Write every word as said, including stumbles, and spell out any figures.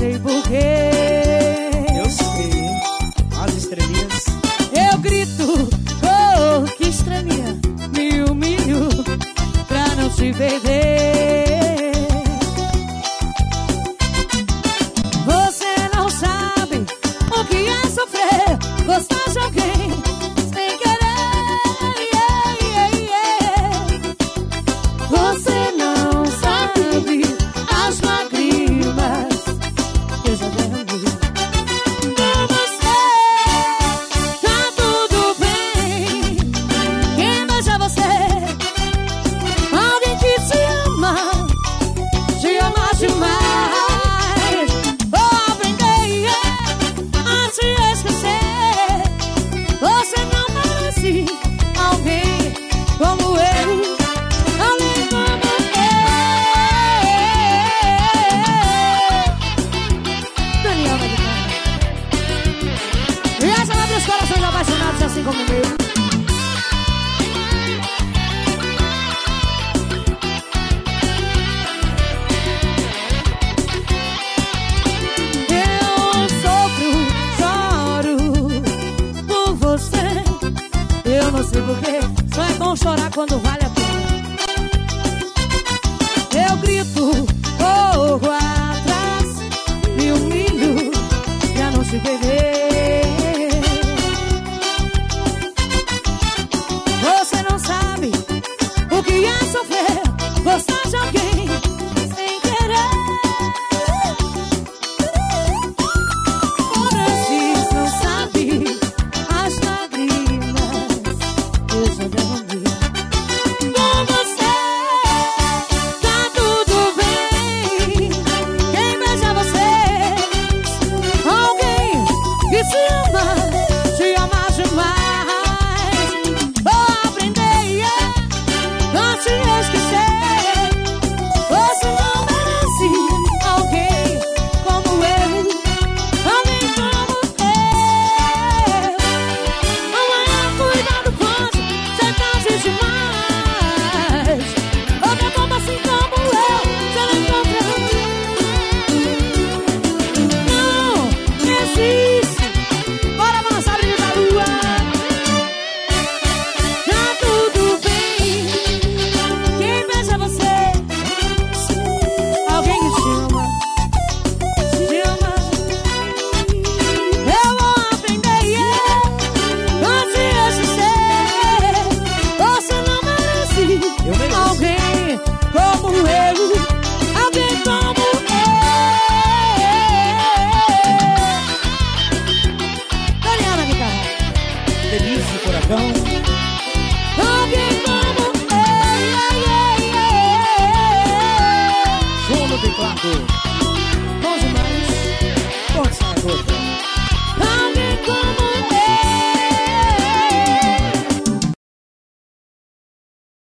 sei porquê. Eu sei, as estrelinhas. Eu grito, oh, que estrelinha, me humilho pra não te perder. Você não sabe o que é sofrer, gostar de alguém sem querer, yeah, yeah, yeah. Você não sabe as lágrimas que eu já derramei. Com você tá tudo bem. Quem beija você, alguém que te ama, te ama demais. Vou aprender a te esquecer. Você não merece alguém como eu, alguém como eu. Daniel vai gritar. E essa vai pros corações apaixonados assim como o meu. Eu sofro, choro por você. Eu não sei porquê, só é bom chorar quando vale a pena. Eu grito, corro atrás, me humilho pra não te perder. Você não sabe o que é sofrer, gostar de alguém sem querer. Francis não sabe as lágrimas que eu já derramei. Com você tá tudo bem. Quem beija você, alguém que te ama, te ama demais. Vou aprender a te esquecer. Você não merece alguém como eu, alguém como eu. Amanhã cuidado pode ser tarde demais. Outra bomba assim como eu, já não encontra. Não existe. Bora balançar, brilho da lua. Tá tudo bem. Quem beija você, alguém que te ama, te ama. Eu vou aprender a te esquecer. Você não merece Eu mereço. alguém como eu, alguém como eu. Daniel na guitarra. Delícia, furacão. Alguém como eu, yeah, yeah, yeah. João no teclado.